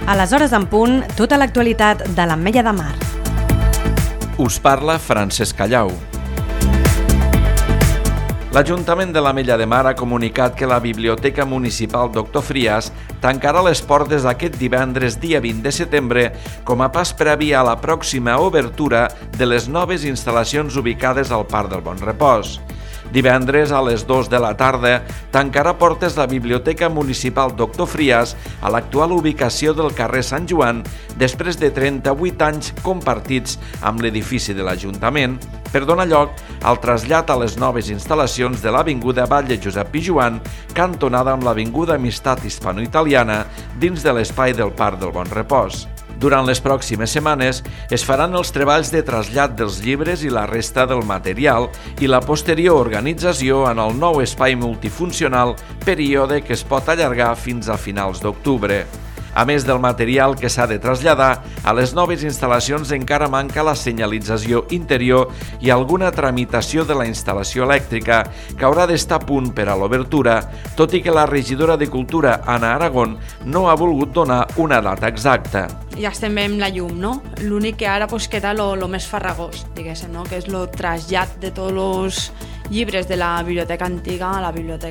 A les hores en punt, tota l'actualitat de l'Ametlla de Mar. Us parla Francesc Callau. L'Ajuntament de l'Ametlla de Mar ha comunicat que la Biblioteca Municipal Doctor Frias tancarà les portes aquest divendres, dia 20 de setembre, com a pas previ a la pròxima obertura de les noves instal·lacions ubicades al Parc del Bon Repòs. Divendres, a les 2 de la tarda, tancarà portes la Biblioteca Municipal Doctor Frias a l'actual ubicació del carrer Sant Joan, després de 38 anys compartits amb l'edifici de l'Ajuntament, per donar lloc al trasllat a les noves instal·lacions de l'Avinguda Batlle Josep Pijoan, cantonada amb l'Avinguda Amistat Hispano-Italiana, dins de l'espai del Parc del Bon Repòs. Durant les pròximes setmanes es faran els treballs de trasllat dels llibres i la resta del material i la posterior organització en el nou espai multifuncional, període que es pot allargar fins a finals d'octubre. A més del material que s'ha de traslladar, a les noves instal·lacions encara manca la senyalització interior i alguna tramitació de la instal·lació elèctrica, que haurà d'estar a punt per a l'obertura, tot i que la regidora de Cultura, Anna Aragón, no ha volgut donar una data exacta. Ja estem bé amb la llum, no? L'únic que ara queda lo més farragós, diguéssim, no? Que és el trasllat de tots els llibres de la biblioteca antiga a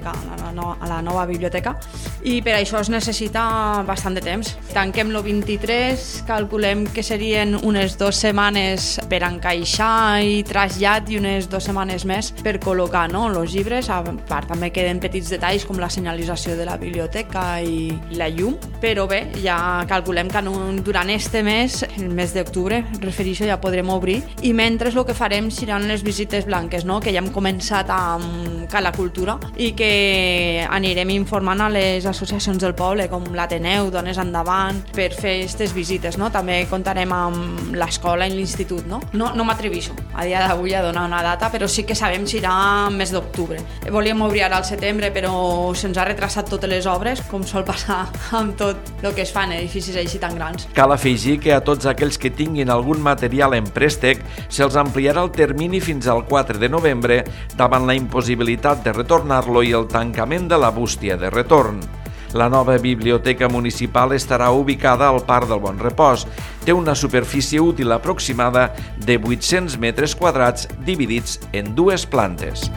la nova biblioteca, i per això es necessita bastant de temps. Tanquem el 23, calculem que serien unes 2 setmanes per encaixar i trasllat i unes 2 setmanes més per col·locar els llibres. A part, també queden petits detalls com la senyalització de la biblioteca i la llum, però bé, ja calculem que durant este mes, el mes d'octubre, refereixo, ja podrem obrir, i mentre el que farem seran les visites blanques, no? Que ja hem començat amb Cala Cultura i que anirem informant a les associacions del poble, com l'Ateneu, Dones Endavant, per fer aquestes visites, no? També comptarem amb l'escola i l'institut, no? No m'atreveixo a dia d'avui a donar una data, però sí que sabem si serà mes d'octubre. Volíem obrir ara al setembre, però se'ns ha retrasat totes les obres, com sol passar amb tot el que es fa en edificis així tan grans. Cal afegir que a tots aquells que tinguin algun material en préstec se'ls ampliarà el termini fins al 4 de novembre davant la impossibilitat de retornar-lo i el tancament de la bústia de retorn. La nova biblioteca municipal estarà ubicada al Parc del Bon Repòs. Té una superfície útil aproximada de 800 metres quadrats dividits en 2 plantes.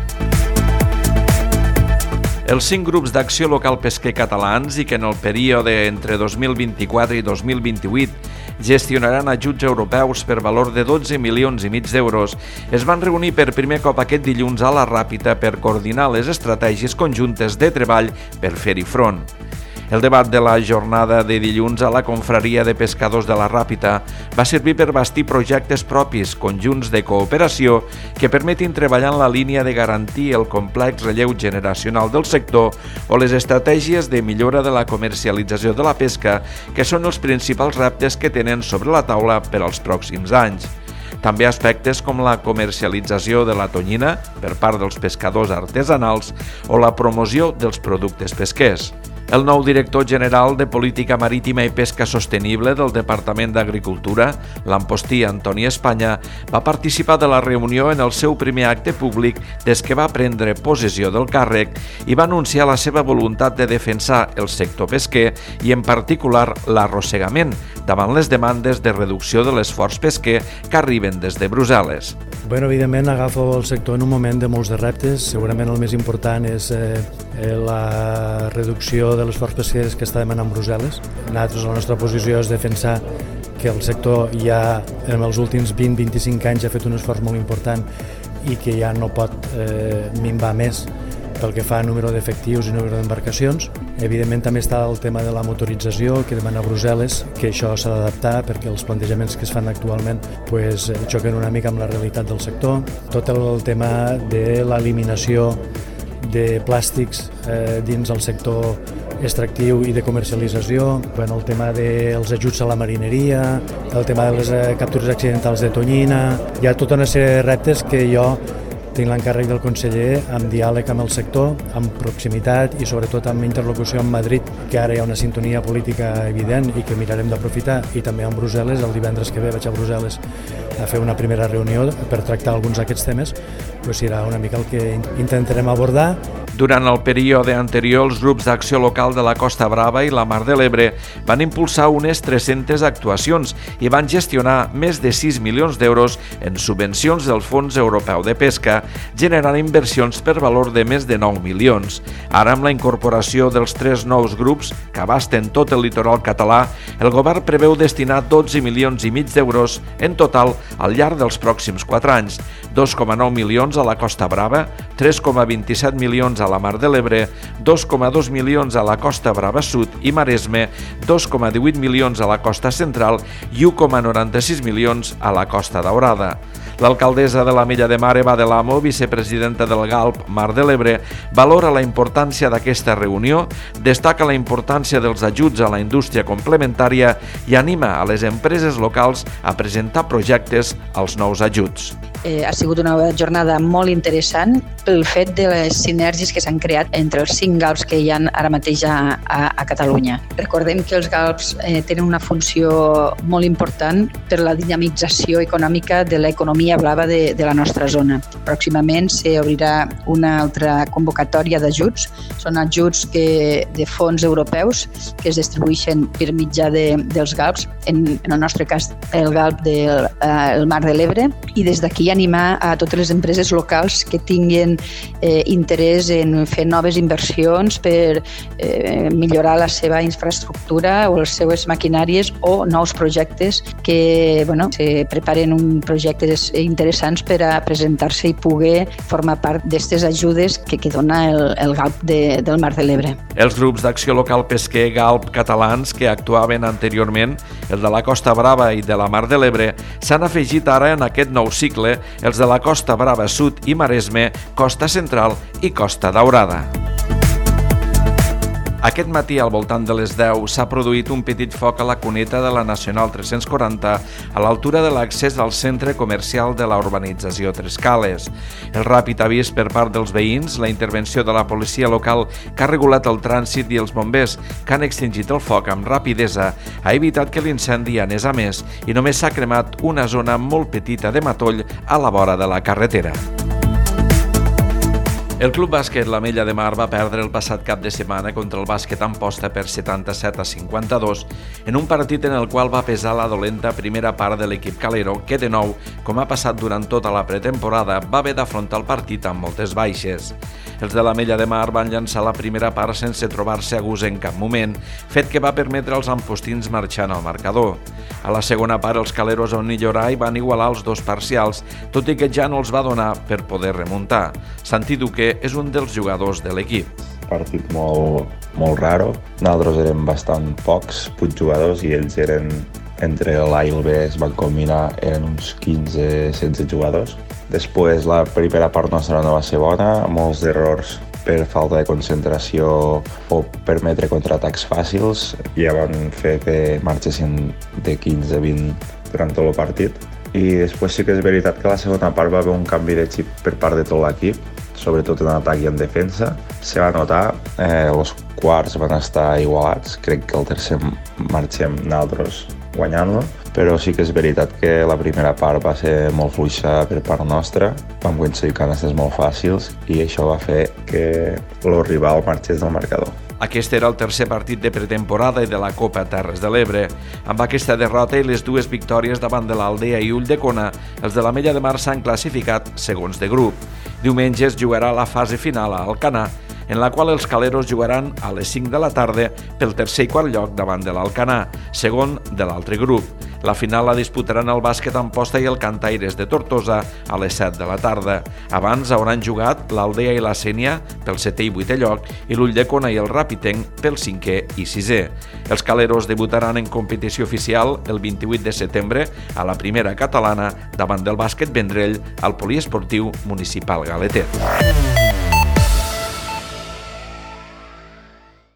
Els 5 grups d'acció local pesquer catalans i que en el període entre 2024 i 2028 gestionaran ajuts europeus per valor de 12,5 milions d'euros es van reunir per primer cop aquest dilluns a la Ràpita per coordinar les estratègies conjuntes de treball per fer-hi front. El debat de la jornada de dilluns a la Confraria de Pescadors de la Ràpita va servir per bastir projectes propis, conjunts de cooperació, que permetin treballar en la línia de garantir el complex relleu generacional del sector o les estratègies de millora de la comercialització de la pesca, que són els principals reptes que tenen sobre la taula per als pròxims anys. També aspectes com la comercialització de la tonyina per part dels pescadors artesanals o la promoció dels productes pesquers. El nou director general de Política Marítima i Pesca Sostenible del Departament d'Agricultura, l'Ampostí Antoni Espanya, va participar de la reunió en el seu primer acte públic des que va prendre possessió del càrrec i va anunciar la seva voluntat de defensar el sector pesquer i, en particular, l'arrossegament davant les demandes de reducció de l'esforç pesquer que arriben des de Brussel·les. Evidentment, agafo el sector en un moment de molts de reptes. Segurament el més important és la reducció de l'esforç pesquer que està demanant Brussel·les. Nosaltres, la nostra posició és defensar que el sector ja en els últims 20-25 anys ha fet un esforç molt important i que ja no pot minvar més pel que fa a número d'efectius i número d'embarcacions. Evidentment també està el tema de la motorització que demana Brussel·les, que això s'ha d'adaptar perquè els plantejaments que es fan actualment xoquen una mica amb la realitat del sector. Tot el tema de l'eliminació de plàstics dins el sector extractiu i de comercialització, el tema dels ajuts a la marineria, el tema de les captures accidentals de tonyina. Hi ha tota una sèrie de reptes que jo tinc l'encàrrec del conseller amb diàleg amb el sector, amb proximitat i sobretot amb interlocució amb Madrid, que ara hi ha una sintonia política evident i que mirarem d'aprofitar, i també amb Brussel·les. El divendres que ve vaig a Brussel·les a fer una primera reunió per tractar alguns d'aquests temes. Serà una mica el que intentarem abordar Durant el període anterior, els grups d'acció local de la Costa Brava i la Mar de l'Ebre van impulsar unes 300 actuacions i van gestionar més de 6 milions d'euros en subvencions del Fons Europeu de Pesca, generant inversions per valor de més de 9 milions. Ara, amb la incorporació dels 3 nous grups que abasten tot el litoral català, el govern preveu destinar 12 milions i mig d'euros en total al llarg dels pròxims 4 anys, 2,9 milions a la Costa Brava, 3,27 milions a la Mar de l'Ebre, 2,2 milions a la Costa Brava Sud i Maresme, 2,18 milions a la Costa Central i 1,96 milions a la Costa Daurada. L'alcaldessa de l'Ametlla de Mar, Eva de l'Amo, vicepresidenta del GALP Mar de l'Ebre, valora la importància d'aquesta reunió, destaca la importància dels ajuts a la indústria complementària i anima a les empreses locals a presentar projectes als nous ajuts. Ha sigut una jornada molt interessant pel fet de les sinergies que s'han creat entre els 5 GALPs que hi ha ara mateix a Catalunya. Recordem que els GALPs tenen una funció molt important per la dinamització econòmica de l'economia blava de la nostra zona. Pròximament s'obrirà una altra convocatòria d'ajuts. Són ajuts de fons europeus que es distribueixen per mitjà dels GALPs, en el nostre cas el GALP del Mar de l'Ebre, i des d'aquí animar a totes les empreses locals que tinguin interès en fer noves inversions per millorar la seva infraestructura o les seues maquinàries o nous projectes que se preparen projectes interessants per a presentar-se i poder formar part d'aquestes ajudes que dona el GALP del Mar de l'Ebre. Els grups d'acció local pesquer GALP catalans que actuaven anteriorment, el de la Costa Brava i de la Mar de l'Ebre, s'han afegit ara en aquest nou cicle els de la Costa Brava Sud i Maresme, Costa Central i Costa Daurada. Aquest matí, al voltant de les 10, s'ha produït un petit foc a la cuneta de la Nacional 340 a l'altura de l'accés al centre comercial de la urbanització Tres Cales. El ràpid avís per part dels veïns, la intervenció de la policia local que ha regulat el trànsit i els bombers que han extingit el foc amb rapidesa ha evitat que l'incendi anés a més i només s'ha cremat una zona molt petita de matoll a la vora de la carretera. El Club Bàsquet l'Ametlla de Mar va perdre el passat cap de setmana contra el Bàsquet Amposta per 77-52 en un partit en el qual va pesar la dolenta primera part de l'equip calero que, de nou, com ha passat durant tota la pretemporada, va haver d'afrontar el partit amb moltes baixes. Els de l'Ametlla de Mar van llançar la primera part sense trobar-se a gust en cap moment, fet que va permetre als ampostins marxar al marcador. A la segona part, els caleros van millorar i van igualar els dos parcials, tot i que ja no els va donar per poder remuntar. Santi Duque és un dels jugadors de l'equip. Partit molt raro. Nosaltres érem bastant pocs, 8 jugadors, i ells eren, entre l'A i el B es van combinar, eren uns 15-16 jugadors. Després la primera part nostra no va ser bona, molts errors per falta de concentració o permetre contraatacs fàcils. Ja van fer que marxessin de 15-20 durant tot el partit. I després sí que és veritat que a la segona part va haver un canvi de xip per part de tot l'equip, sobretot en atac i en defensa. Se va notar, els quarts van estar igualats, crec que el tercer marxem nosaltres guanyant-lo, però sí que és veritat que la primera part va ser molt fluixa per part nostra, vam aconseguir canastes molt fàcils i això va fer que el rival marxés del marcador. Aquest era el tercer partit de pretemporada i de la Copa Terres de l'Ebre. Amb aquesta derrota i les dues victòries davant de l'Aldea i Ulldecona, els de l'Ametlla de Mar s'han classificat segons de grup. Diumenge es jugarà la fase final a Alcanar, en la qual els caleros jugaran a les 5 de la tarda pel tercer i quart lloc davant de l'Alcanar, segon de l'altre grup. La final la disputaran el Bàsquet Amposta i el Cantaires de Tortosa a les 7 de la tarda. Abans hauran jugat l'Aldea i la Sénia pel 7è i 8è lloc i l'Ulldecona i el Ràpitenc pel 5è i 6è. Els caleros debutaran en competició oficial el 28 de setembre a la primera catalana davant del Bàsquet Vendrell al Poliesportiu Municipal Galetet.